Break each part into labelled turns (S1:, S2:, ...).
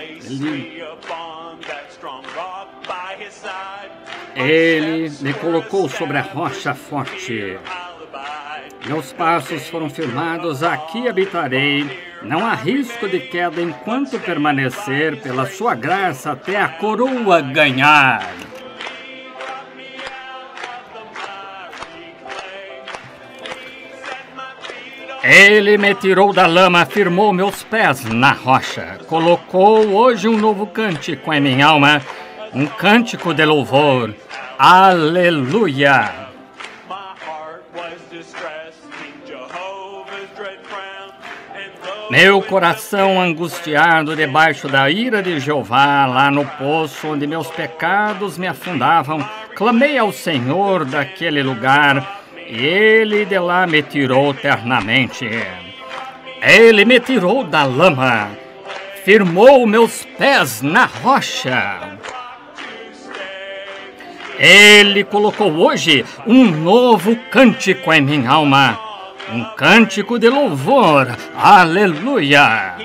S1: Ele me colocou sobre a rocha forte. Meus passos foram firmados, aqui habitarei. Não há risco de queda enquanto permanecer pela sua graça até a coroa ganhar. Ele me tirou da lama, firmou meus pés na rocha. Colocou hoje um novo cântico em minha alma, um cântico de louvor. Aleluia! Meu coração angustiado debaixo da ira de Jeová, lá no poço onde meus pecados me afundavam, clamei ao Senhor daquele lugar, e Ele de lá me tirou eternamente. Ele me tirou da lama, firmou meus pés na rocha. Ele colocou hoje um novo cântico em minha alma, um cântico de louvor. Aleluia!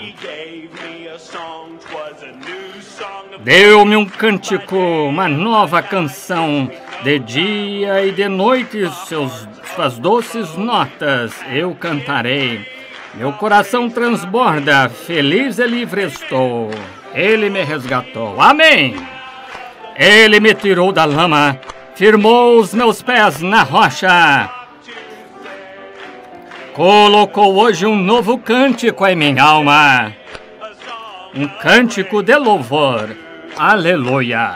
S1: Deu-me um cântico, uma nova canção. De dia e de noite, suas doces notas eu cantarei. Meu coração transborda, feliz e livre estou. Ele me resgatou. Amém! Ele me tirou da lama, firmou os meus pés na rocha. Colocou hoje um novo cântico em minha alma, um cântico de louvor. Aleluia!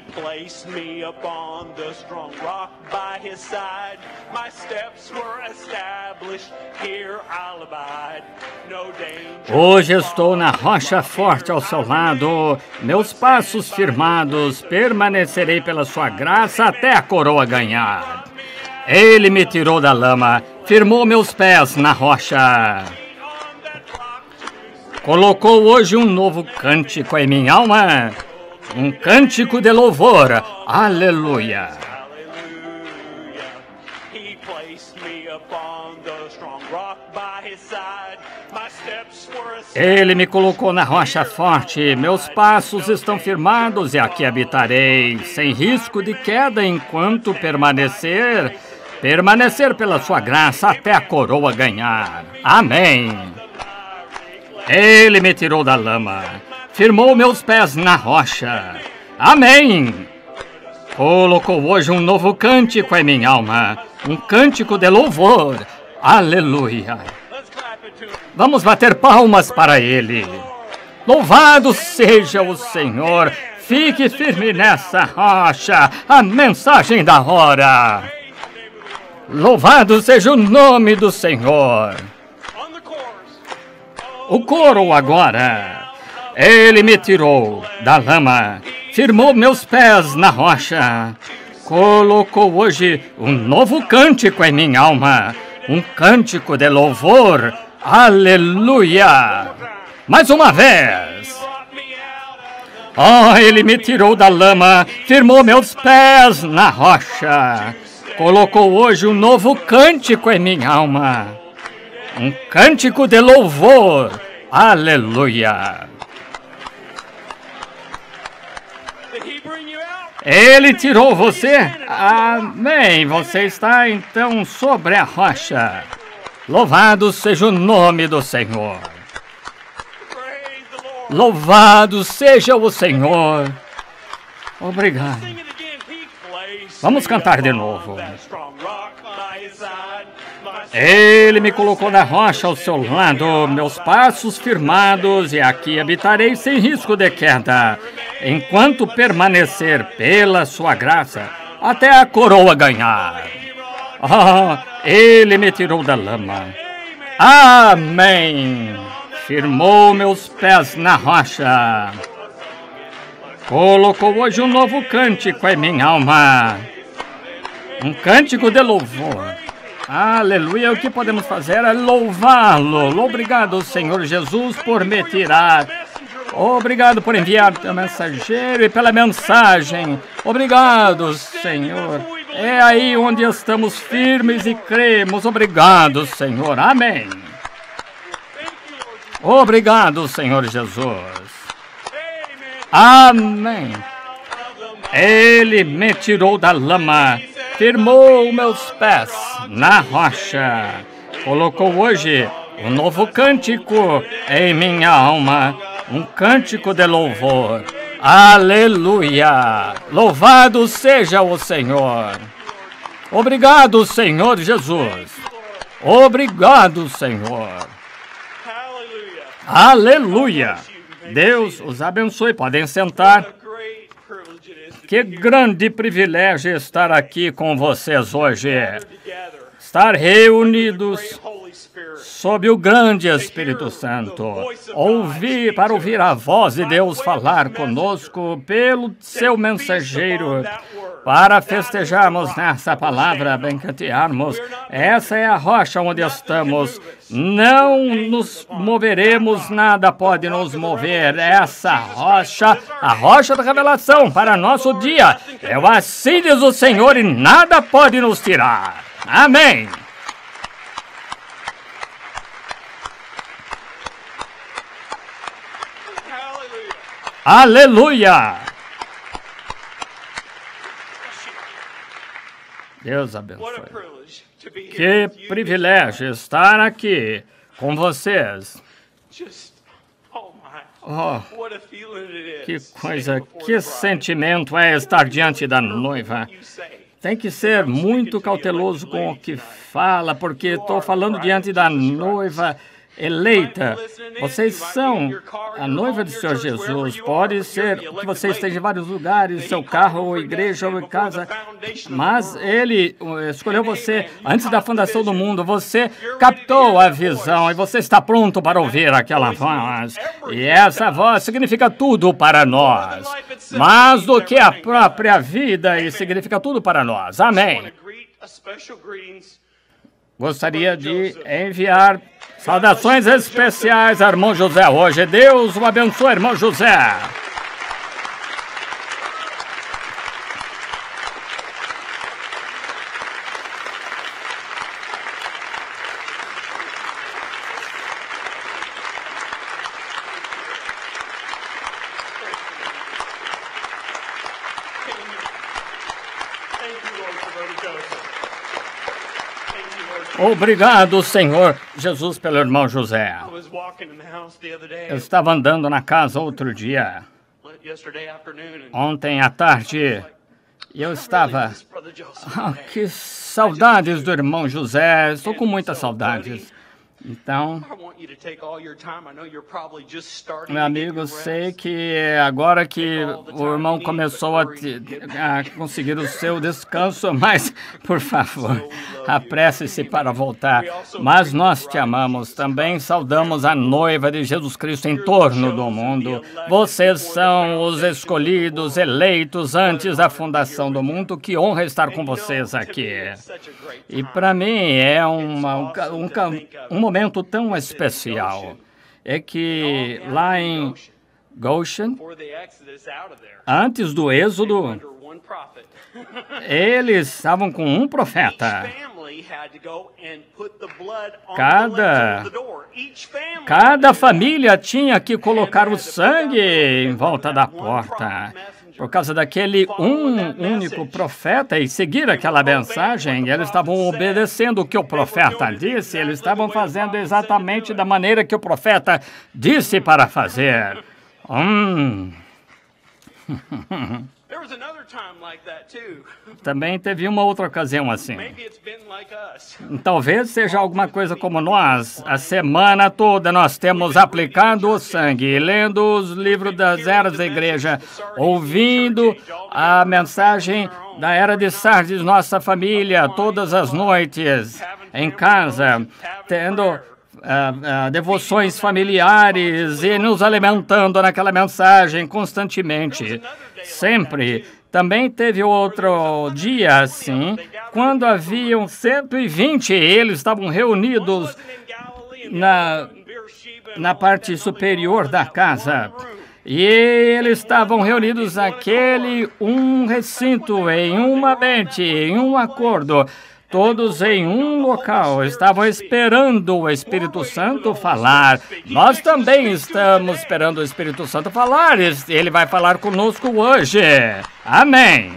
S1: Hoje estou na rocha forte ao seu lado, meus passos firmados, permanecerei pela sua graça até a coroa ganhar. Ele me tirou da lama, firmou meus pés na rocha. Colocou hoje um novo cântico em minha alma, um cântico de louvor. Aleluia! Ele me colocou na rocha forte, meus passos estão firmados e aqui habitarei, sem risco de queda enquanto permanecer pela sua graça até a coroa ganhar. Amém! Ele me tirou da lama, firmou meus pés na rocha. Amém! Colocou hoje um novo cântico em minha alma, um cântico de louvor. Aleluia! Vamos bater palmas para Ele. Louvado seja o Senhor. Fique firme nessa rocha. A mensagem da hora. Louvado seja o nome do Senhor. O coro agora. Ele me tirou da lama, firmou meus pés na rocha. Colocou hoje um novo cântico em minha alma, um cântico de louvor. Aleluia! Mais uma vez. Oh, ele me tirou da lama, firmou meus pés na rocha. Colocou hoje um novo cântico em minha alma, um cântico de louvor. Aleluia! Ele tirou você? Amém! Você está então sobre a rocha. Louvado seja o nome do Senhor. Louvado seja o Senhor. Obrigado. Vamos cantar de novo. Ele me colocou na rocha ao seu lado, meus passos firmados, e aqui habitarei sem risco de queda, enquanto permanecer pela sua graça, até a coroa ganhar. Ele me tirou da lama. Amém! Firmou meus pés na rocha. Colocou hoje um novo cântico em minha alma, um cântico de louvor. Aleluia! O que podemos fazer é louvá-lo. Obrigado, Senhor Jesus, por me tirar. Obrigado por enviar teu mensageiro e pela mensagem. Obrigado, Senhor. É aí onde estamos firmes e cremos. Obrigado, Senhor. Amém. Obrigado, Senhor Jesus. Amém. Ele me tirou da lama, firmou meus pés na rocha, colocou hoje um novo cântico em minha alma, um cântico de louvor. Aleluia! Louvado seja o Senhor! Obrigado, Senhor Jesus! Obrigado, Senhor! Aleluia! Deus os abençoe. Podem sentar. Que grande privilégio estar aqui com vocês hoje. Estar reunidos sob o grande Espírito Santo. Para ouvir a voz de Deus falar conosco pelo seu mensageiro. Para festejarmos nessa palavra, bencantearmos. Essa é a rocha onde estamos. Não nos moveremos, nada pode nos mover. Essa rocha, a rocha da revelação para nosso dia. É o assim diz o Senhor e nada pode nos tirar. Amém. Aleluia. Deus abençoe. Que privilégio estar aqui com vocês. Oh, que coisa, que sentimento é estar diante da noiva. Tem que ser muito cauteloso com o que fala, porque estou falando diante da noiva eleita. Vocês são a noiva do Senhor Jesus. Pode ser que você esteja em vários lugares, seu carro, ou igreja, ou casa, mas Ele escolheu você antes da fundação do mundo. Você captou a visão e você está pronto para ouvir aquela voz. E essa voz significa tudo para nós, mais do que a própria vida, e significa tudo para nós. Amém. Gostaria de enviar saudações especiais ao irmão José hoje. Deus o abençoe, irmão José. Obrigado, Senhor Jesus, pelo irmão José. Eu estava andando na casa outro dia, ontem à tarde, e eu estava... que saudades do irmão José, estou com muitas saudades. Então, meu amigo, sei que agora que o irmão começou a conseguir o seu descanso, mas, por favor, apresse-se para voltar. Mas nós te amamos, também saudamos a noiva de Jesus Cristo em torno do mundo. Vocês são os escolhidos, eleitos antes da fundação do mundo. Que honra estar com vocês aqui. E para mim é um momento tão especial. É que lá em Goshen, antes do Êxodo, eles estavam com um profeta. Cada família tinha que colocar o sangue em volta da porta. Por causa daquele único profeta e seguir aquela mensagem, eles estavam obedecendo o que o profeta disse, eles estavam fazendo exatamente da maneira que o profeta disse para fazer. Também teve uma outra ocasião assim. Talvez seja alguma coisa como nós. A semana toda nós temos aplicado o sangue, lendo os livros das eras da igreja, ouvindo a mensagem da era de Sardes, nossa família, todas as noites, em casa, tendo devoções familiares e nos alimentando naquela mensagem constantemente, sempre. Também teve outro dia assim, quando haviam 120, eles estavam reunidos na parte superior da casa. E eles estavam reunidos naquele recinto, em uma mente, em um acordo. todos em um local, estavam esperando o Espírito Santo falar. Nós também estamos esperando o Espírito Santo falar. Ele vai falar conosco hoje. Amém.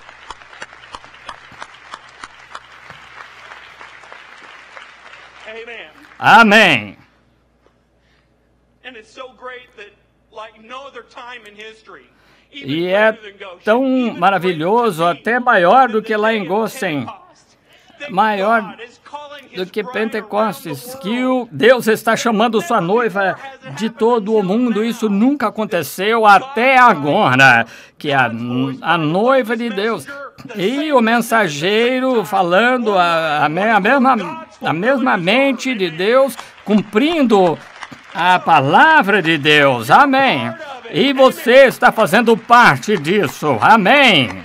S1: Amém. E é tão maravilhoso, até maior do que lá em Gossen, maior do que Pentecostes, que Deus está chamando sua noiva de todo o mundo. Isso nunca aconteceu até agora, que a noiva de Deus e o mensageiro falando a mesma mente de Deus, cumprindo a palavra de Deus. Amém. E você está fazendo parte disso. Amém.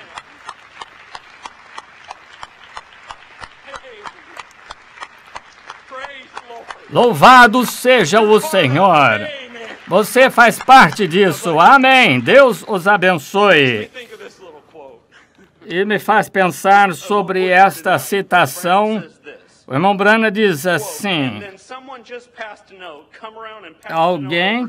S1: Louvado seja o Senhor. Você faz parte disso. Amém. Deus os abençoe. E me faz pensar sobre esta citação. O irmão Branham diz assim: alguém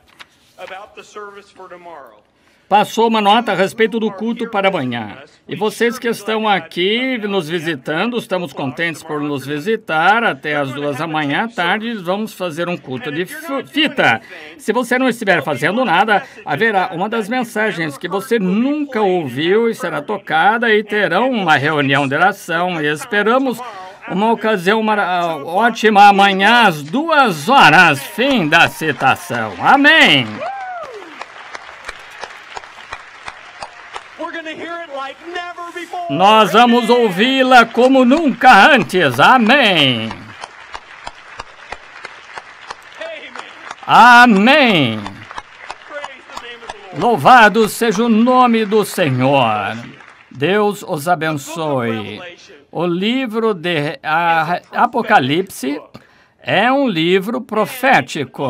S1: passou uma nota a respeito do culto para amanhã. E vocês que estão aqui nos visitando, estamos contentes por nos visitar. Até as 2 da manhã à tarde, vamos fazer um culto de fita. Se você não estiver fazendo nada, haverá uma das mensagens que você nunca ouviu e será tocada, e terão uma reunião de oração. E esperamos uma ocasião ótima amanhã às 2 horas. Fim da citação. Amém. Nós vamos ouvi-la como nunca antes. Amém. Amém. Louvado seja o nome do Senhor. Deus os abençoe. O livro de Apocalipse é um livro profético.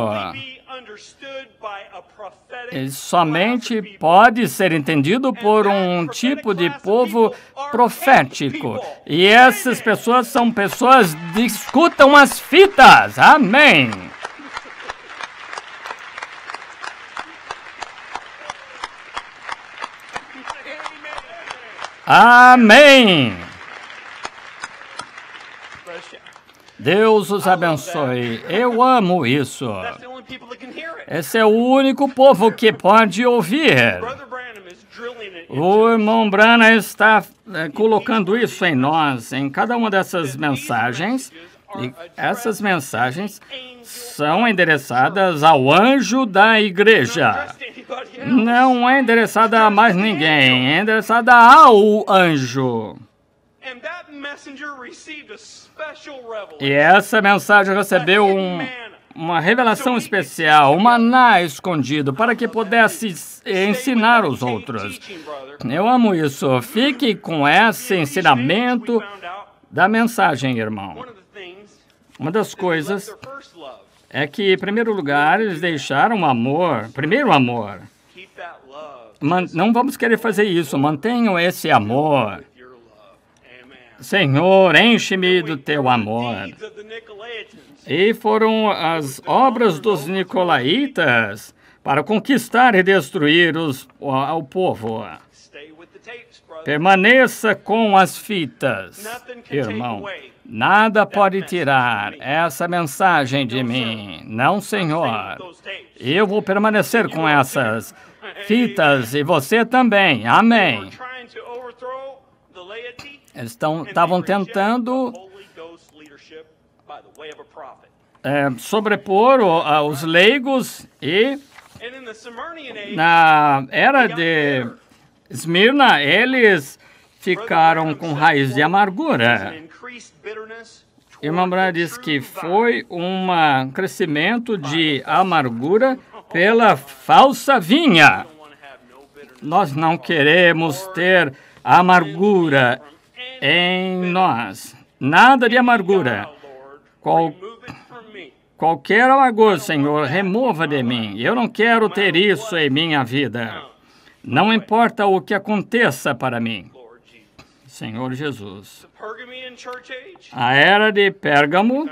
S1: Ele somente pode ser entendido por um tipo de povo profético. E essas pessoas são pessoas que escutam as fitas. Amém. Amém. Deus os abençoe. Eu amo isso. Esse é o único povo que pode ouvir. O irmão Branham está colocando isso em nós, em cada uma dessas mensagens. E essas mensagens são endereçadas ao anjo da igreja. Não é endereçada a mais ninguém, é endereçada ao anjo. E essa mensagem recebeu uma revelação especial, um maná escondido, para que pudesse ensinar os outros. Eu amo isso. Fique com esse ensinamento da mensagem, irmão. Uma das coisas é que, em primeiro lugar, eles deixaram o amor, primeiro amor. Não vamos querer fazer isso. Mantenham esse amor. Senhor, enche-me do teu amor. E foram as obras dos nicolaítas para conquistar e destruir o povo. Permaneça com as fitas, irmão. Nada pode tirar essa mensagem de mim. Não, Senhor. Eu vou permanecer com essas fitas e você também. Amém. Eles estavam tentando sobrepor os leigos, e na era de Esmirna, eles ficaram com raiz de amargura. Irmã Branham diz que foi um crescimento de amargura pela falsa vinha. Nós não queremos ter amargura em nós. Nada de amargura. Qualquer amargura, Senhor, remova de mim. Eu não quero ter isso em minha vida. Não importa o que aconteça para mim. Senhor Jesus. A era de Pérgamo,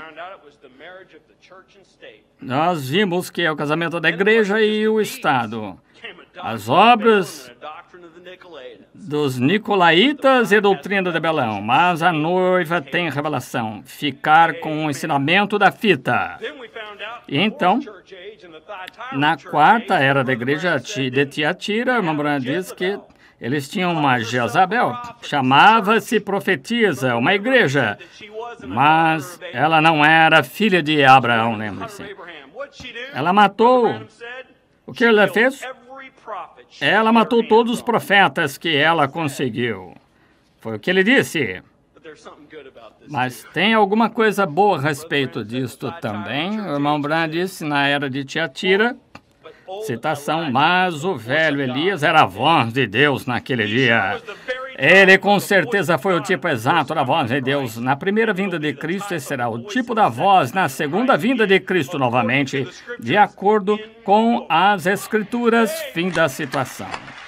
S1: nós vimos que é o casamento da igreja e o Estado. As obras dos nicolaítas e a doutrina de Belão, mas a noiva tem revelação, ficar com o ensinamento da fita. E então, na quarta era da igreja de Tiatira, a irmã Branham diz que eles tinham uma Jezabel, chamava-se profetisa, uma igreja, mas ela não era filha de Abraão, lembre-se. Ela matou, o que ela fez? Ela matou todos os profetas que ela conseguiu. Foi o que ele disse. Mas tem alguma coisa boa a respeito disto também. O irmão Branham disse na era de Tiatira, citação, mas o velho Elias era a voz de Deus naquele dia. Ele com certeza foi o tipo exato da voz de Deus. Na primeira vinda de Cristo, esse será o tipo da voz na segunda vinda de Cristo novamente, de acordo com as Escrituras. Fim da citação.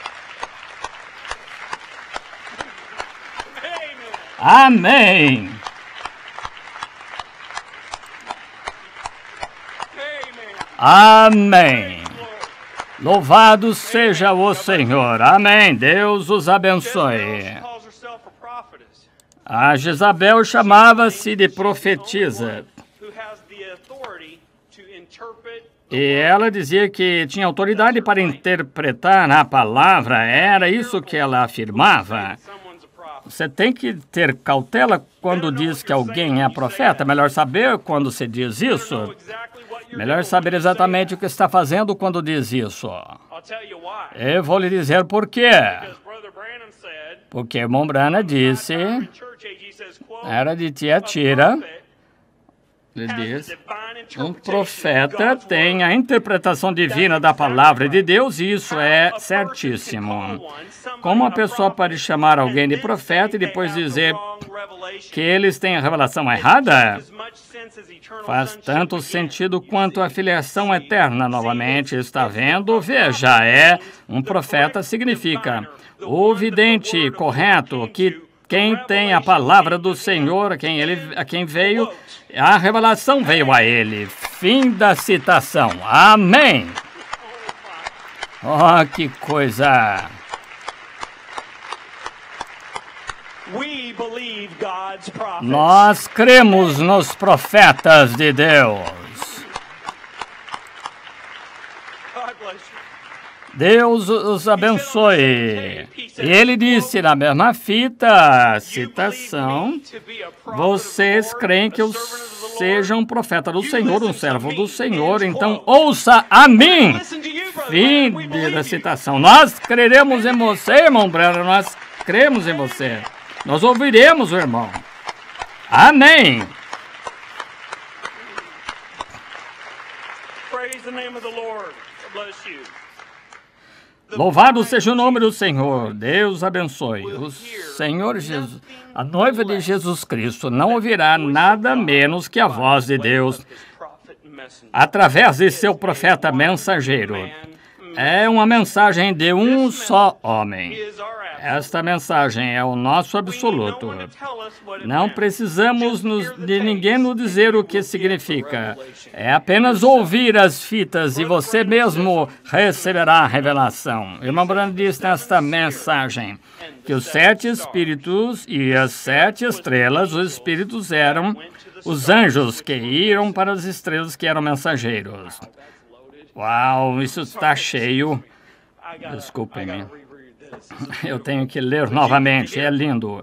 S1: Amém. Amém. Louvado seja o Senhor. Amém. Deus os abençoe. A Jezabel chamava-se de profetisa. E ela dizia que tinha autoridade para interpretar a palavra. Era isso que ela afirmava. Você tem que ter cautela quando diz que alguém é profeta. Melhor saber quando se diz isso. Melhor saber exatamente o que está fazendo quando diz isso. Eu vou lhe dizer por quê. Porque o irmão Branham disse, era de Tiatira, ele diz, um profeta tem a interpretação divina da palavra de Deus e isso é certíssimo. Como uma pessoa pode chamar alguém de profeta e depois dizer que eles têm a revelação errada? Faz tanto sentido quanto a filiação eterna. Novamente, está vendo? Veja, um profeta significa o vidente correto, que quem tem a palavra do Senhor, a quem veio, a revelação veio a ele. Fim da citação. Amém. Oh, que coisa! Nós cremos nos profetas de Deus. Deus os abençoe. E ele disse na mesma fita, citação, vocês creem que eu seja um profeta do Senhor, um servo do Senhor, então ouça a mim. Fim da citação. Nós creremos em você, irmão Branham, nós cremos em você. Nós ouviremos o irmão. Amém. Louvado seja o nome do Senhor. Deus abençoe. O Senhor Jesus, a noiva de Jesus Cristo, não ouvirá nada menos que a voz de Deus através de seu profeta mensageiro. É uma mensagem de um só homem. Esta mensagem é o nosso absoluto. Não precisamos de ninguém nos dizer o que significa. É apenas ouvir as fitas e você mesmo receberá a revelação. O irmão Branham diz nesta mensagem que os 7 espíritos e as 7 estrelas, os espíritos eram os anjos que iam para as estrelas que eram mensageiros. Uau, isso está cheio. Desculpem-me. Eu tenho que ler novamente, é lindo.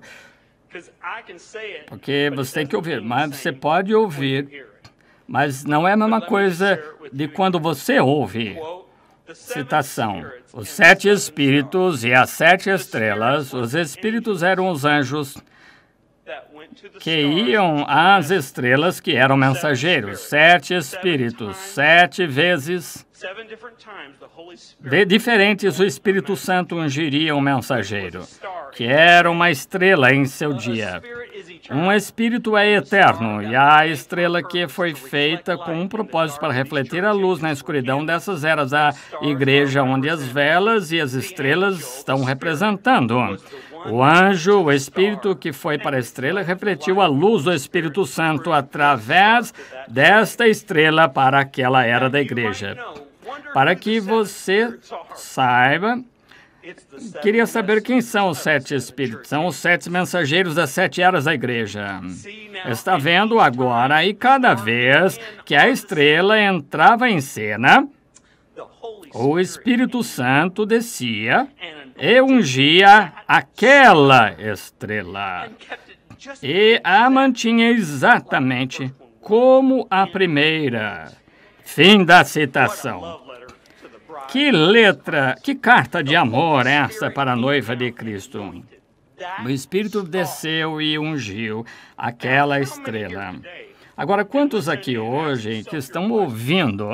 S1: Porque você tem que ouvir, mas você pode ouvir, mas não é a mesma coisa de quando você ouve. Citação. Os 7 espíritos e as 7 estrelas, os espíritos eram os anjos que iam às estrelas que eram mensageiros. 7 espíritos, 7 vezes diferentes o Espírito Santo ungiria um mensageiro, que era uma estrela em seu dia. Um espírito é eterno, e a estrela que foi feita com um propósito para refletir a luz na escuridão dessas eras, a igreja onde as velas e as estrelas estão representando. O anjo, o Espírito que foi para a estrela, refletiu a luz do Espírito Santo através desta estrela para aquela era da igreja. Para que você saiba, queria saber quem são os 7 Espíritos. São os 7 mensageiros das 7 eras da igreja. Está vendo agora, e cada vez que a estrela entrava em cena, o Espírito Santo descia e ungia aquela estrela. E a mantinha exatamente como a primeira. Fim da citação. Que letra, que carta de amor é essa para a noiva de Cristo? O Espírito desceu e ungiu aquela estrela. Agora, quantos aqui hoje que estão ouvindo,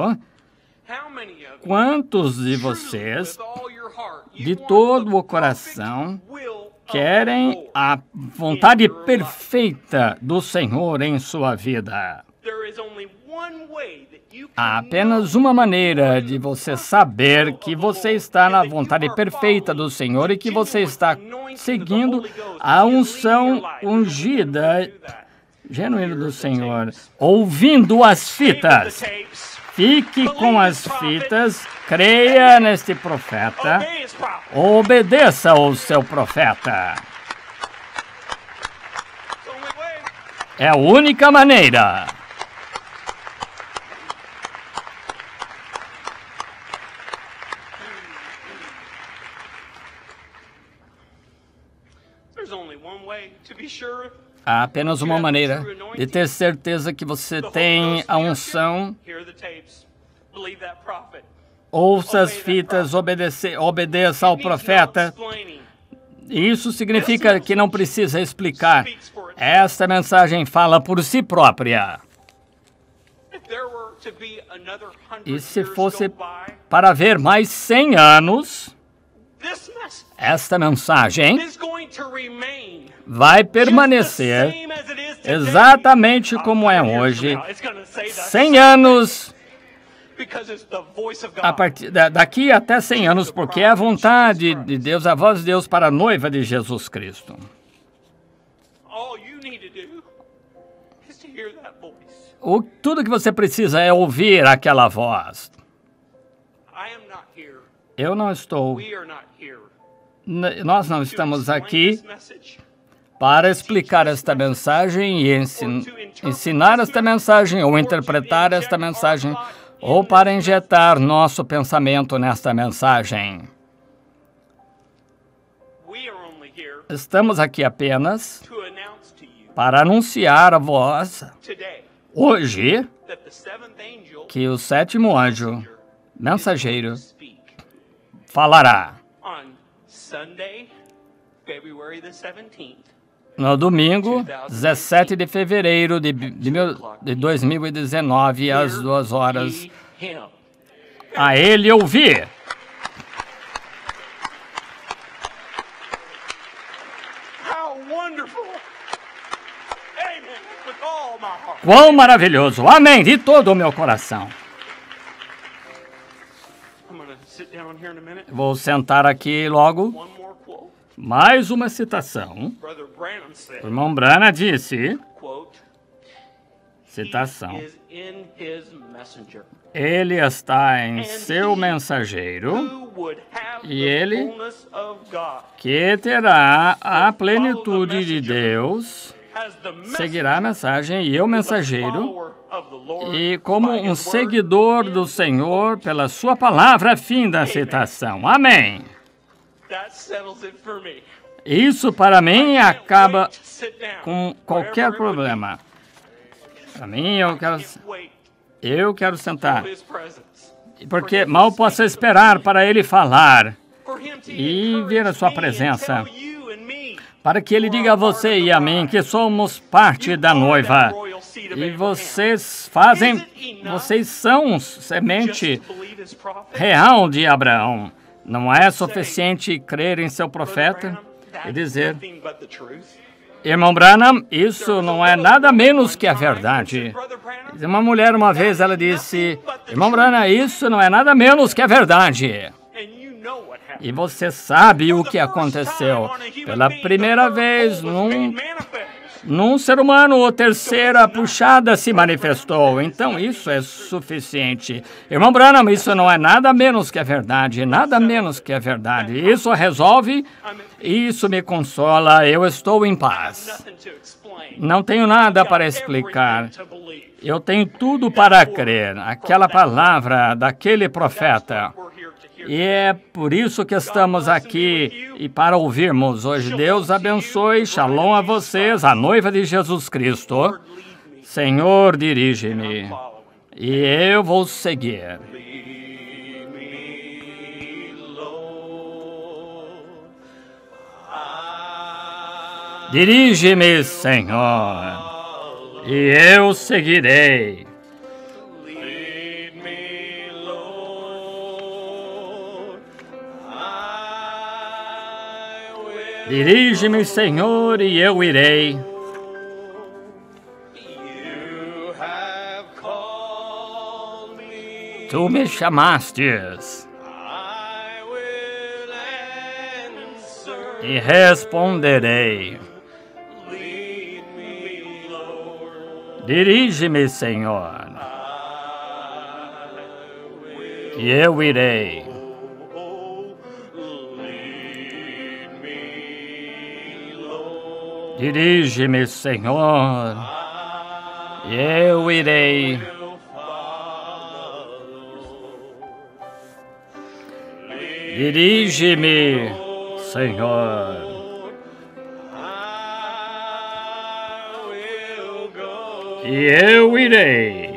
S1: quantos de vocês, de todo o coração, querem a vontade perfeita do Senhor em sua vida? Há apenas uma maneira de você saber que você está na vontade perfeita do Senhor e que você está seguindo a unção ungida, genuína do Senhor, ouvindo as fitas. Fique com as fitas, creia neste profeta, obedeça ao seu profeta. É a única maneira. Há apenas uma maneira de ter certeza que você tem a unção. Ouça as fitas, obedeça ao profeta. Isso significa que não precisa explicar. Esta mensagem fala por si própria. E se fosse para ver mais 100 anos, esta mensagem vai permanecer exatamente como é hoje. 100 anos, daqui até 100 anos, porque é a vontade de Deus, a voz de Deus para a noiva de Jesus Cristo. Tudo que você precisa é ouvir aquela voz. Eu não estou... Nós não estamos aqui para explicar esta mensagem e ensinar esta mensagem ou interpretar esta mensagem ou para injetar nosso pensamento nesta mensagem. Estamos aqui apenas para anunciar a vós hoje que o 7º anjo, mensageiro, falará. No domingo, 17 de fevereiro de 2019, às 2 horas, a ele ouvir. Quão maravilhoso! Amém! De todo o meu coração. Vou sentar aqui logo. Mais uma citação. O irmão Branham disse, citação, ele está em seu mensageiro e ele que terá a plenitude de Deus seguirá a mensagem e eu mensageiro e como um seguidor do Senhor pela sua palavra, fim da citação. Amém. Isso para mim acaba com qualquer problema. Para mim, eu quero sentar. Porque mal posso esperar para ele falar e ver a sua presença. Para que ele diga a você e a mim que somos parte da noiva. E vocês são semente real de Abraão. Não é suficiente crer em seu profeta e dizer, irmão Branham, isso não é nada menos que a verdade. Uma mulher, uma vez, ela disse, irmão Branham, isso não é nada menos que a verdade. E você sabe o que aconteceu. Pela primeira vez, num ser humano, a terceira puxada se manifestou. Então, isso é suficiente. Irmão Branham, isso não é nada menos que a verdade. Nada menos que a verdade. Isso resolve, isso me consola. Eu estou em paz. Não tenho nada para explicar. Eu tenho tudo para crer. Aquela palavra daquele profeta. E é por isso que estamos aqui e para ouvirmos hoje. Deus abençoe, shalom a vocês, a noiva de Jesus Cristo. Senhor, dirige-me e eu vou seguir. Dirige-me, Senhor, e eu seguirei. Dirige-me, Senhor, e eu irei. Tu me chamastes e responderei. Dirige-me, Senhor, e eu irei. Dirige-me, Senhor, e eu irei. Dirige-me, Senhor. E eu irei.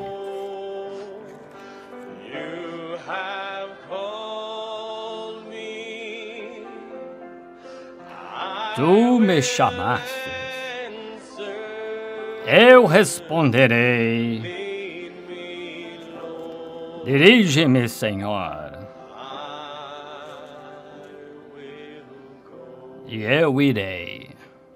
S1: Tu me chamaste. Eu responderei. Dirige-me, Senhor. E eu irei.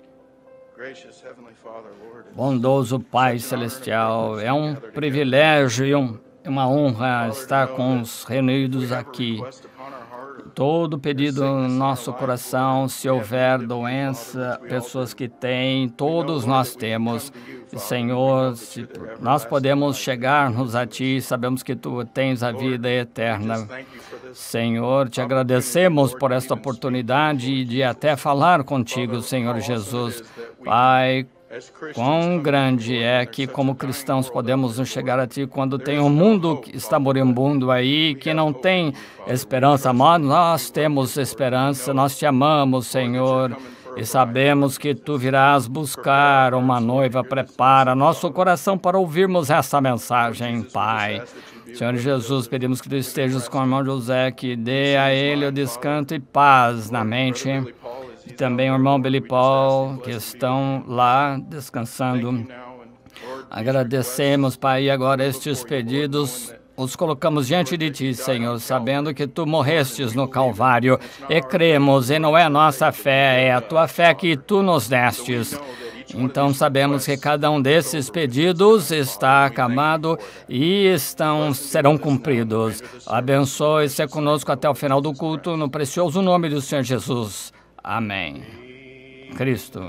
S1: Bondoso Pai Celestial, é um privilégio e uma honra estar com os reunidos aqui. Todo pedido no nosso coração, se houver doença, pessoas que têm, todos nós temos. Senhor, se nós podemos chegar-nos a Ti, sabemos que Tu tens a vida eterna. Senhor, te agradecemos por esta oportunidade de até falar contigo, Senhor Jesus. Pai, quão grande é que, como cristãos, podemos nos chegar a Ti quando tem um mundo que está moribundo aí, que não tem esperança, mas nós temos esperança, nós Te amamos, Senhor, e sabemos que Tu virás buscar uma noiva. Prepara nosso coração para ouvirmos essa mensagem, Pai. Senhor Jesus, pedimos que Tu estejas com o irmão José, que dê a ele o descanso e paz na mente. E também o irmão Billy Paul, que estão lá descansando. Agradecemos, Pai, e agora estes pedidos os colocamos diante de Ti, Senhor, sabendo que Tu morrestes no Calvário e cremos, e não é a nossa fé, é a Tua fé que Tu nos destes. Então sabemos que cada um desses pedidos está acabado e serão cumpridos. Abençoe-se conosco até o final do culto, no precioso nome do Senhor Jesus. Amém. Cristo.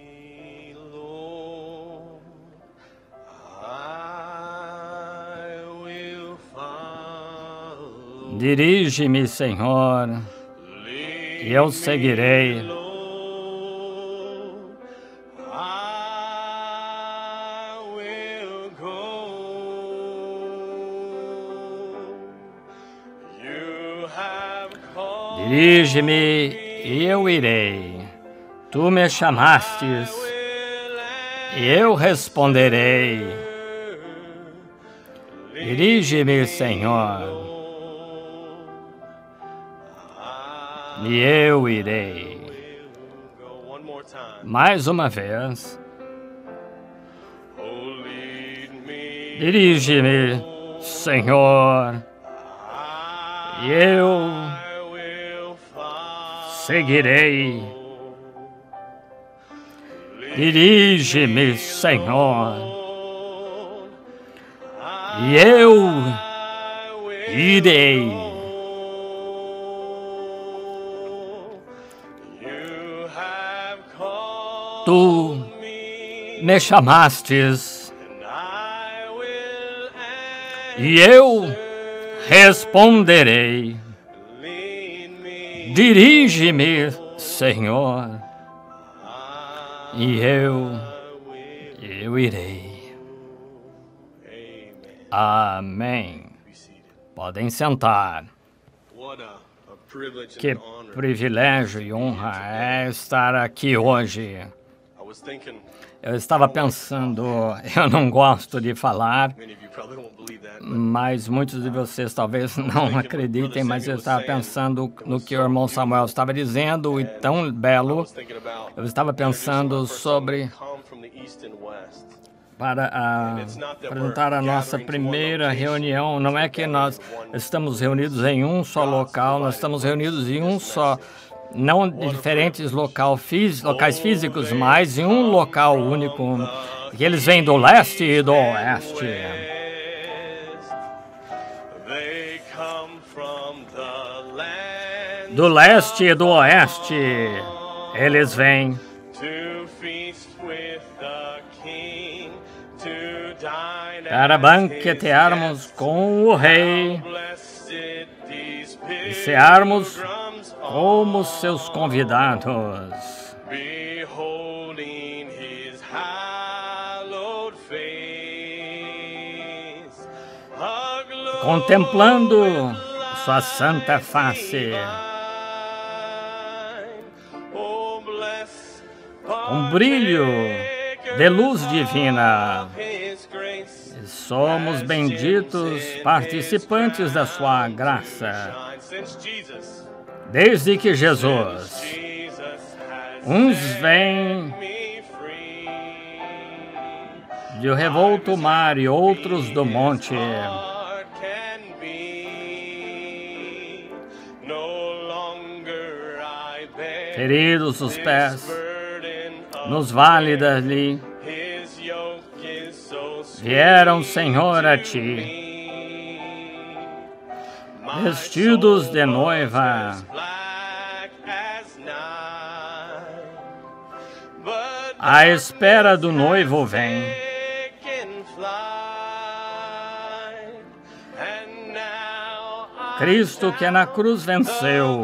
S1: Dirige-me, Senhor, e eu seguirei. Dirige-me e eu irei. Tu me chamastes e eu responderei. Dirige-me, Senhor, e eu irei. Mais uma vez. Dirige-me, Senhor, e eu seguirei. Dirige-me, Senhor, e eu irei. Tu me chamastes e eu responderei. Dirige-me, Senhor, e eu irei. Amém. Podem sentar. Que privilégio e honra é estar aqui hoje. Eu estava pensando, eu não gosto de falar, mas muitos de vocês talvez não acreditem, mas eu estava pensando no que o irmão Samuel estava dizendo, e tão belo. Eu estava pensando sobre, para apresentar a nossa primeira reunião. Não é que nós estamos reunidos em um só local, nós estamos reunidos em um só, não em diferentes locais físicos, mas em um local único. Que eles vêm do leste e do oeste. Do leste e do oeste, eles vêm para banquetearmos com o Rei e sermos como seus convidados. Contemplando sua santa face, com brilho de luz divina, somos benditos participantes da sua graça. Desde que Jesus, uns vêm do revolto mar e outros do monte, feridos os pés, nos vales dali, vieram, Senhor, a ti, vestidos de noiva, à espera do noivo vem. Cristo que na cruz venceu,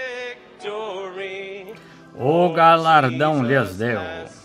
S1: o galardão lhes deu.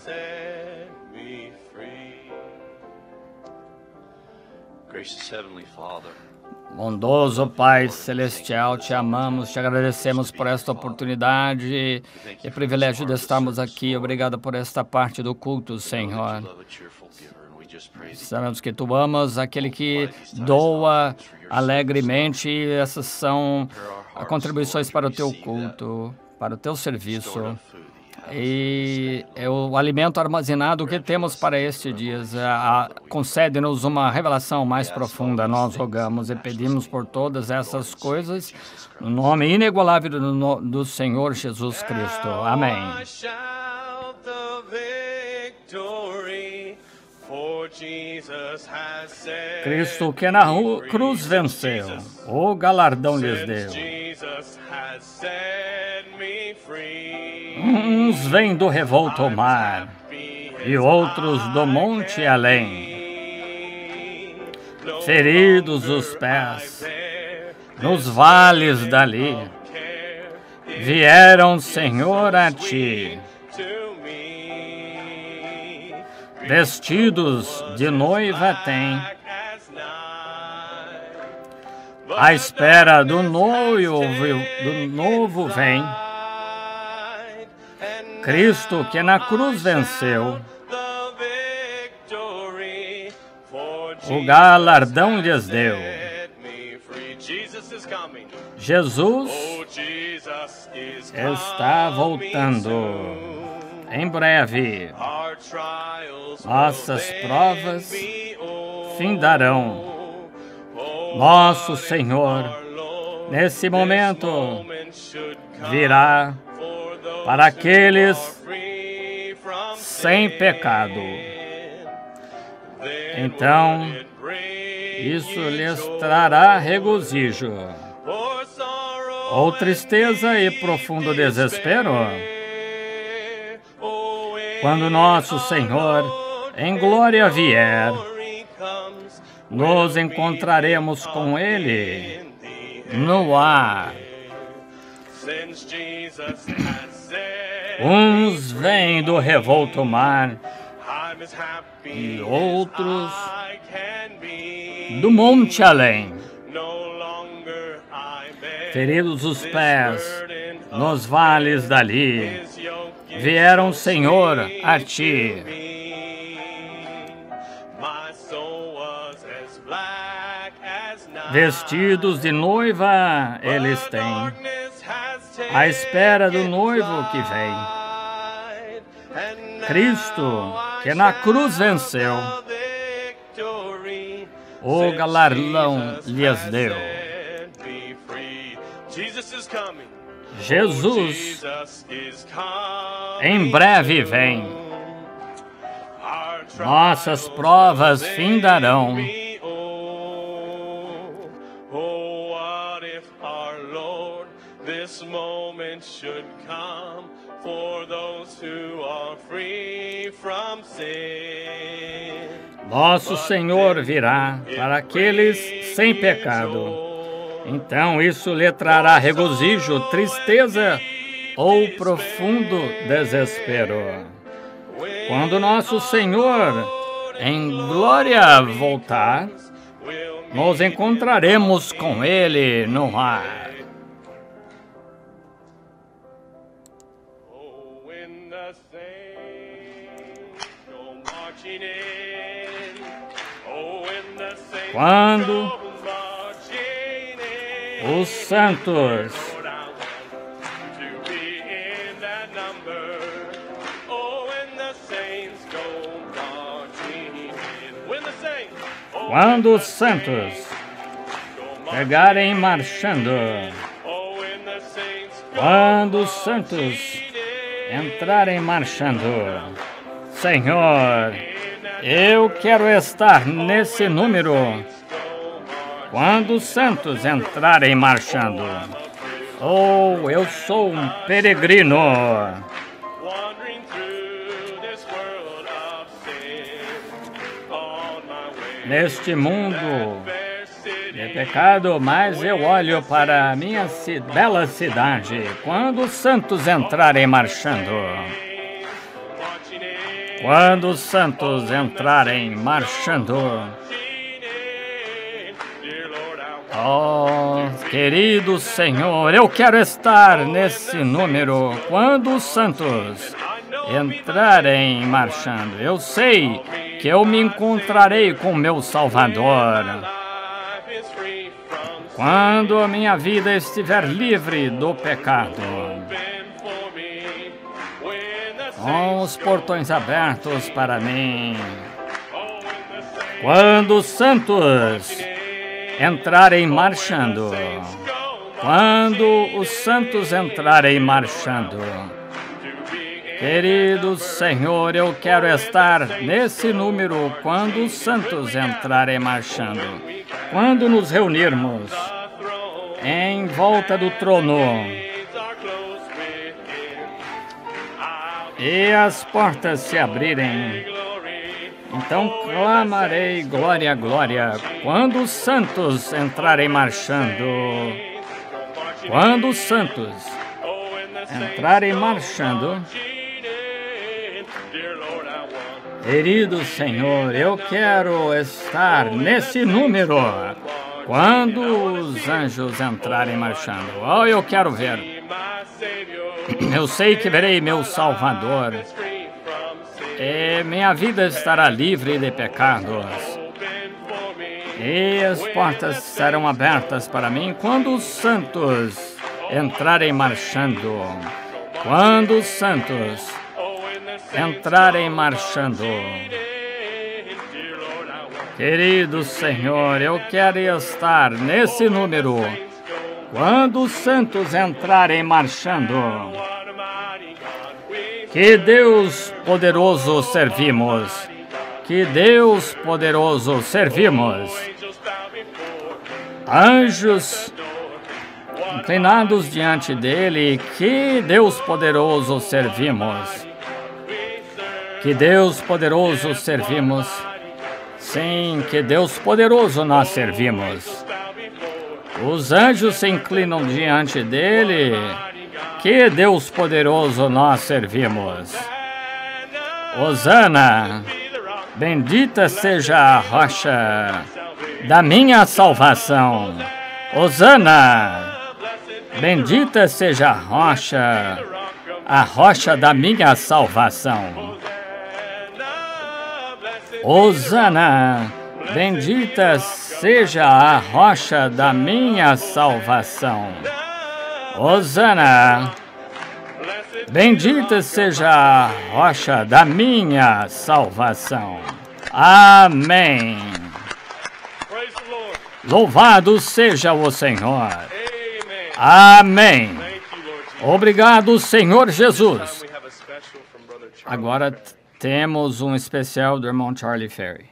S1: Bondoso Pai Celestial, te amamos, te agradecemos por esta oportunidade e privilégio de estarmos aqui. Obrigado por esta parte do culto, Senhor. Sabemos que Tu amas aquele que doa alegremente, e essas são as contribuições para o Teu culto, para o Teu serviço. E é o alimento armazenado que temos para este dia. Concede-nos uma revelação mais profunda. Nós rogamos e pedimos por todas essas coisas, no nome inigualável do Senhor Jesus Cristo. Amém. Cristo que na cruz venceu, o galardão lhes deu. Uns vêm do revolto mar e outros do monte além, feridos os pés, nos vales dali, vieram, Senhor, a ti, vestidos de noiva têm, à espera do novo vem. Cristo que na cruz venceu, o galardão lhes deu. Jesus está voltando. Em breve, nossas provas findarão. Nosso Senhor, nesse momento, virá para aqueles sem pecado. Então, isso lhes trará regozijo, ou tristeza e profundo desespero. Quando nosso Senhor em glória vier, nos encontraremos com Ele no ar. Uns vêm do revolto mar e outros do monte além. Feridos os pés nos vales dali, vieram, Senhor, a Ti. Vestidos de noiva eles têm, à espera do noivo que vem. Cristo, que na cruz venceu, o galardão lhes deu. Jesus em breve vem, nossas provas findarão. This moment should come for those who are free from sin. Nosso Senhor virá para aqueles sem pecado. Então isso lhe trará regozijo, tristeza ou profundo desespero. Quando nosso Senhor em glória voltar, nos encontraremos com Ele no ar. Quando os santos pegarem marchando, quando os santos entrarem marchando, Senhor, eu quero estar nesse número. Quando os santos entrarem marchando, oh, eu sou um peregrino. Neste mundo de pecado, mas eu olho para a minha bela cidade. Quando os santos entrarem marchando, quando os santos entrarem marchando, oh, querido Senhor, eu quero estar nesse número. Quando os santos entrarem marchando, eu sei que eu me encontrarei com meu Salvador. Quando a minha vida estiver livre do pecado, com os portões abertos para mim. Quando os santos entrarem marchando, quando os santos entrarem marchando, querido Senhor, eu quero estar nesse número. Quando os santos entrarem marchando, quando nos reunirmos em volta do trono e as portas se abrirem, então clamarei glória, glória. Quando os santos entrarem marchando, quando os santos entrarem marchando, querido Senhor, eu quero estar nesse número. Quando os anjos entrarem marchando, oh, eu quero ver. Eu sei que verei meu Salvador e minha vida estará livre de pecados e as portas serão abertas para mim quando os santos entrarem marchando. Quando os santos entrarem marchando, querido Senhor, eu quero estar nesse número. Quando os santos entrarem marchando, que Deus poderoso servimos, que Deus poderoso servimos. Anjos inclinados diante dele, que Deus poderoso servimos. Que Deus poderoso servimos. Sim, que Deus poderoso nós servimos. Os anjos se inclinam diante dele. Que Deus poderoso nós servimos. Hosana, bendita seja a rocha da minha salvação. Hosana, bendita seja a rocha da minha salvação. Hosana, bendita seja a rocha da minha salvação. Hosana, bendita seja a rocha da minha salvação. Amém. Louvado seja o Senhor. Amém. Obrigado, Senhor Jesus. Agora temos um especial do irmão Charlie Ferry.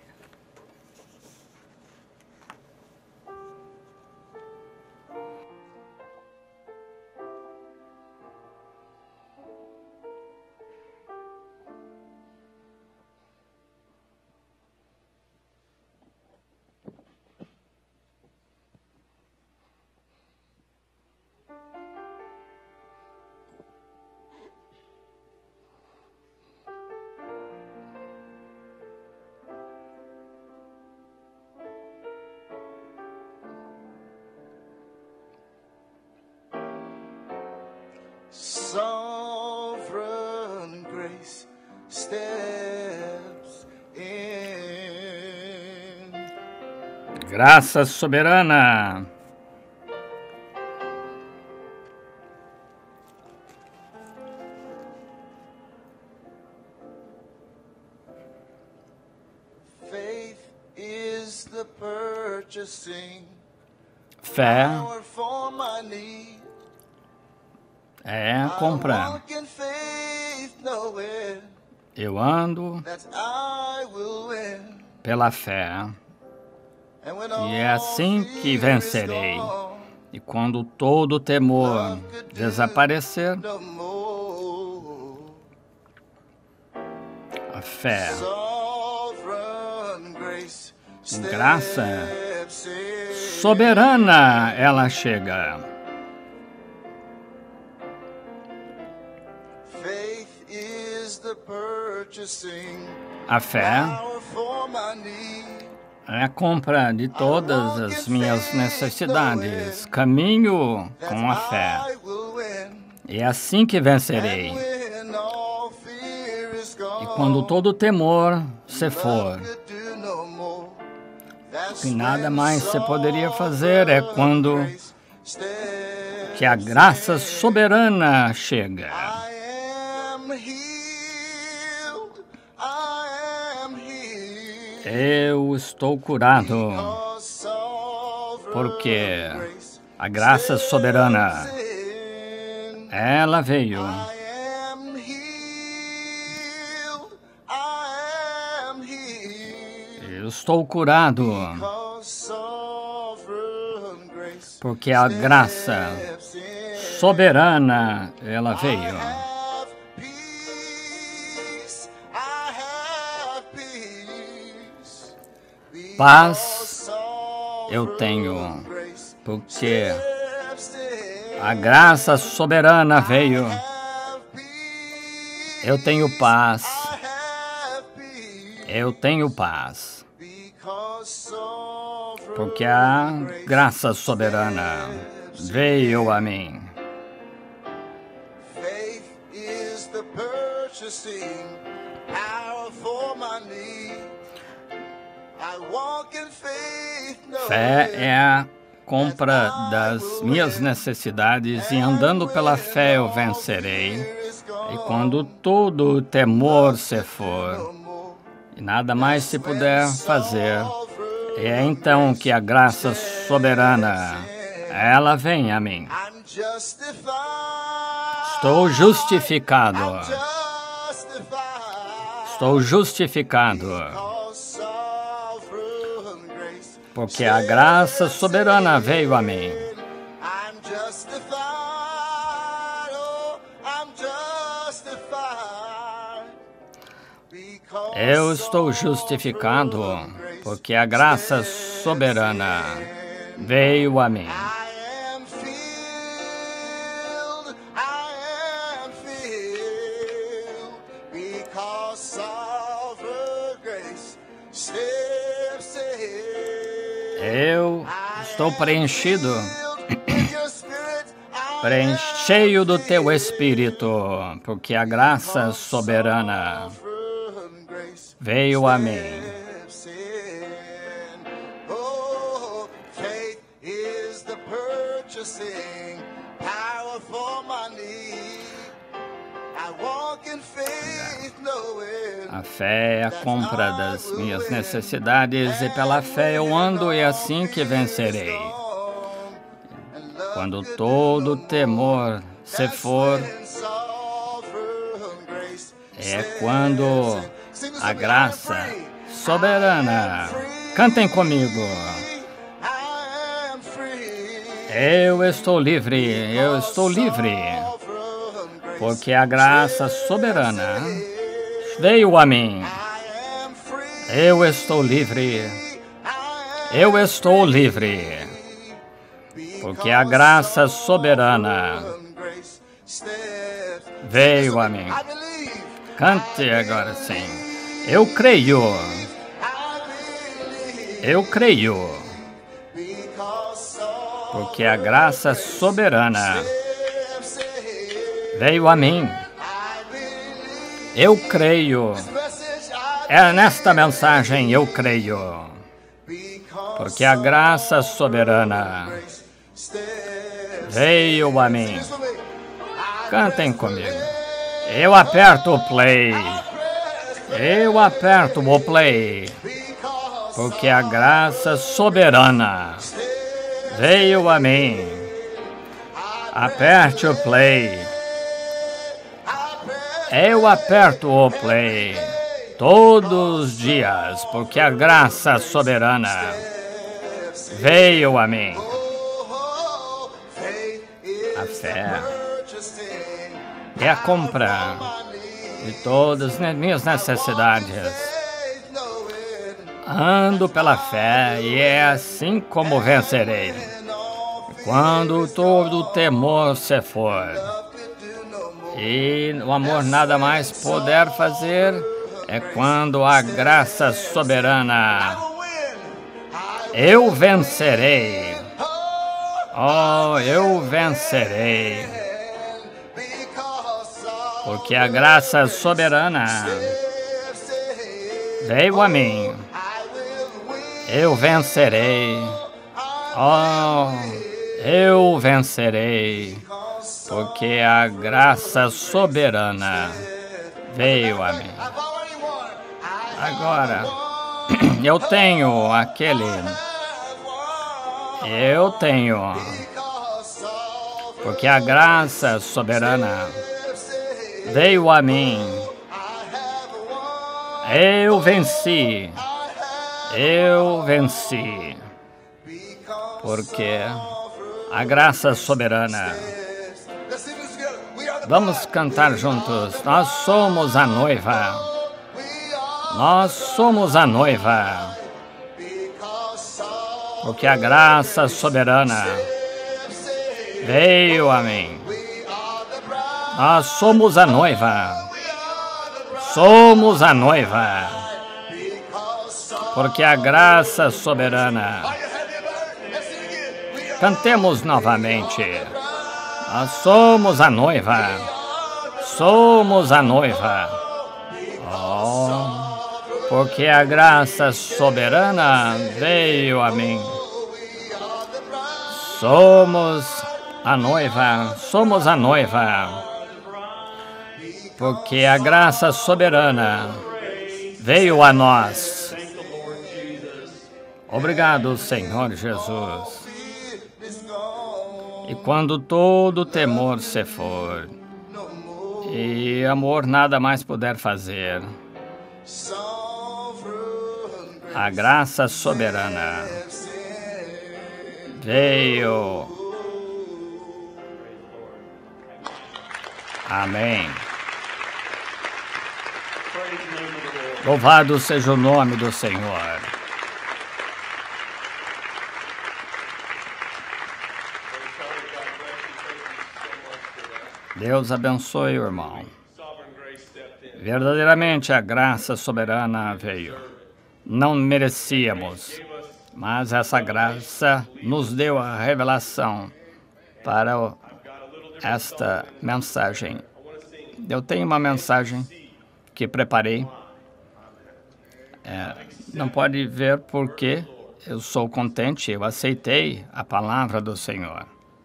S2: Sovereign grace steps in.
S1: Graça soberana.
S2: Faith is the purchasing
S1: Fé
S2: power for my need.
S1: é a compra.
S2: Walk in faith, knowing
S1: Eu ando
S2: that I will win.
S1: pela fé.
S2: And when
S1: E é assim que
S2: fear is
S1: vencerei.
S2: gone,
S1: E quando todo temor desaparecer,
S2: no more.
S1: a fé,
S2: Sovereign grace
S1: graça
S2: steps in.
S1: soberana, ela chega.
S2: Faith is the purchasing
S1: A fé
S2: power for my need.
S1: é a compra de todas as minhas necessidades. Caminho com a fé.
S2: I will win.
S1: E é assim que vencerei.
S2: When all fear is
S1: E
S2: gone,
S1: quando todo temor se for,
S2: could do no more. That's
S1: que nada
S2: when
S1: mais se poderia fazer é quando
S2: grace steps.
S1: que a graça soberana chega.
S2: I am healed. I am healed.
S1: Eu estou curado,
S2: Because sovereign
S1: porque
S2: grace
S1: a graça soberana,
S2: steps in.
S1: ela veio.
S2: I am healed. I am healed.
S1: Eu estou curado,
S2: Because sovereign grace
S1: porque a graça
S2: steps in.
S1: soberana, ela veio.
S2: Have peace. I have peace.
S1: Paz
S2: Because
S1: eu tenho,
S2: sovereign grace
S1: porque
S2: steps in.
S1: a graça soberana veio.
S2: Have peace.
S1: Eu tenho paz,
S2: I have peace.
S1: eu tenho paz,
S2: Because sovereign
S1: porque a graça soberana veio a mim.
S2: faith is the purchasing power for my need. I walk in faith,
S1: Fé
S2: knowing
S1: é a compra das minhas necessidades e andando pela fé eu vencerei.
S2: fear is gone
S1: E quando todo temor se for
S2: no more.
S1: e nada mais se puder fazer, é então que a graça soberana, ela vem a mim.
S2: I'm justified.
S1: Estou justificado.
S2: Justified.
S1: Estou justificado,
S2: Because sovereign grace
S1: porque a graça soberana veio a mim.
S2: I'm justified, oh, I'm justified.
S1: Eu estou justificado, porque a graça soberana veio a mim. Eu estou preenchido, cheio do teu Espírito, porque a graça soberana veio a mim. A fé é a compra das minhas necessidades, e pela fé eu ando, e é assim que vencerei. Quando todo temor se for, é quando a graça soberana. Cantem comigo. Eu estou livre, porque a graça soberana veio a mim. Eu estou livre, porque a graça soberana veio a mim. Cante agora sim. Eu creio, porque a graça soberana veio a mim. Eu creio. É nesta mensagem, eu creio, porque a graça soberana veio a mim. Cantem comigo. Eu aperto o play, porque a graça soberana veio a mim. Aperte o play. Eu aperto o play todos os dias, porque a graça soberana veio a mim. A fé é a compra de todas as minhas necessidades. Ando pela fé, e é assim como vencerei. Quando todo temor se for, e o amor nada mais poder fazer, é quando a graça soberana, eu vencerei. Oh, eu vencerei, porque a graça soberana veio a mim. Eu vencerei. Oh, eu vencerei, porque a graça soberana veio a mim. Agora, eu tenho, porque a graça soberana veio a mim. Eu venci, porque a graça soberana. Vamos cantar juntos. Nós somos a noiva. Porque a graça soberana veio a mim. Nós somos a noiva. Porque a graça soberana. Cantemos novamente. Nós somos a noiva. Oh, porque a graça soberana veio a mim. Somos a noiva. Porque a graça soberana veio a nós. Obrigado, Senhor Jesus. E quando todo temor se for, e amor nada mais puder fazer, a graça soberana veio. Amém.
S3: Praise the name of the Lord.
S1: Louvado seja o nome do Senhor. Deus abençoe o irmão. Verdadeiramente a graça soberana veio. Não merecíamos, mas essa graça nos deu a revelação para esta mensagem. Eu tenho uma mensagem que preparei. Não pode ver porque eu sou contente, eu aceitei a palavra do Senhor.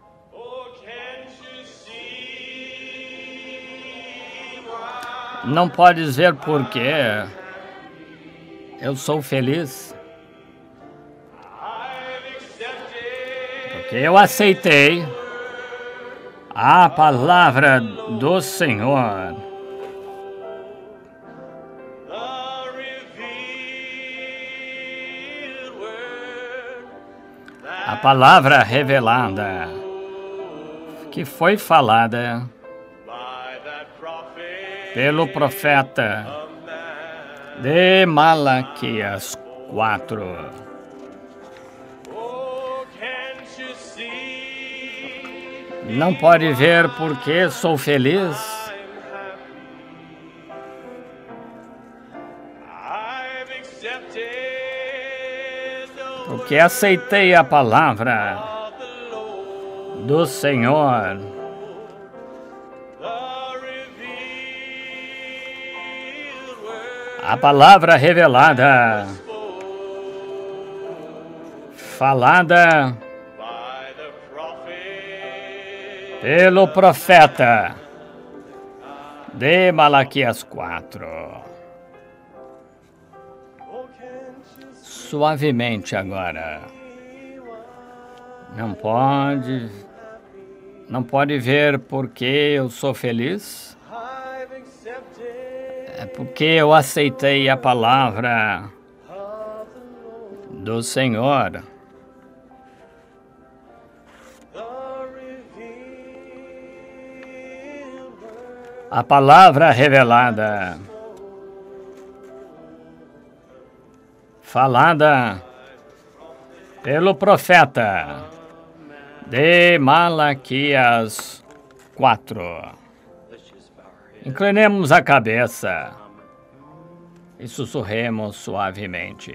S1: Não podes ver porque eu sou feliz. Porque eu aceitei a palavra do Senhor. A palavra revelada que foi falada pelo profeta de Malaquias 4. Não pode ver porque sou feliz. Porque aceitei a palavra do Senhor. A palavra revelada, falada pelo profeta de Malaquias 4. Suavemente agora. Não pode ver porque eu sou feliz. É porque eu aceitei a palavra do Senhor. A palavra revelada, falada pelo profeta de Malaquias 4. Inclinemos a cabeça e sussurremos suavemente.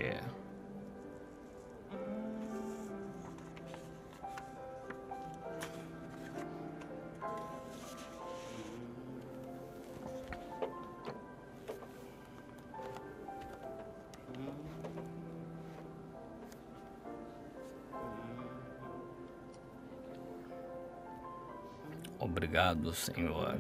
S1: Obrigado, Senhor.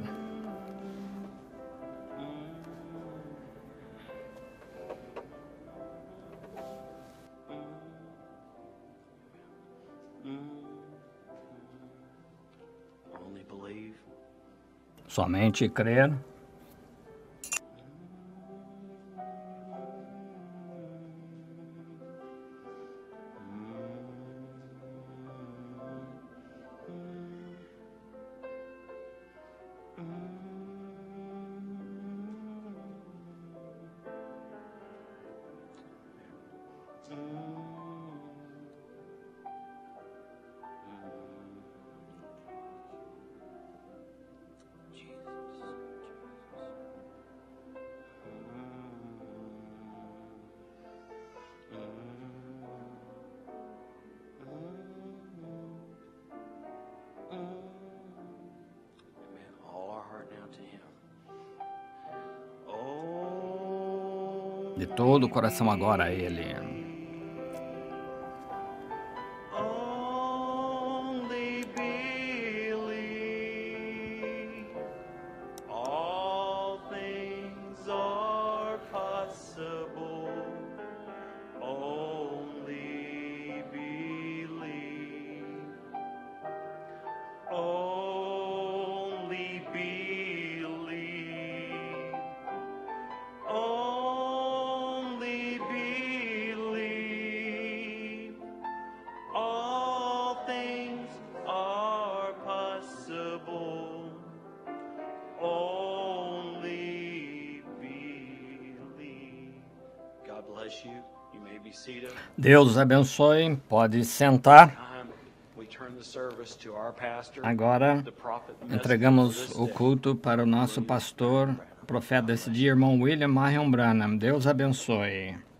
S1: Somente crer. De todo o coração agora a Ele.
S3: Only believe, all things are possible. Only believe, only believe, only believe, all things are possible. Only believe. bless you. You may be seated.
S1: Deus abençoe. Pode sentar.
S3: We turn the service to our pastor,
S1: Agora
S3: the prophet, the
S1: entregamos
S3: messenger
S1: o
S3: of this
S1: culto para o nosso pastor, profeta desse dia, irmão William Marion Branham. Deus abençoe.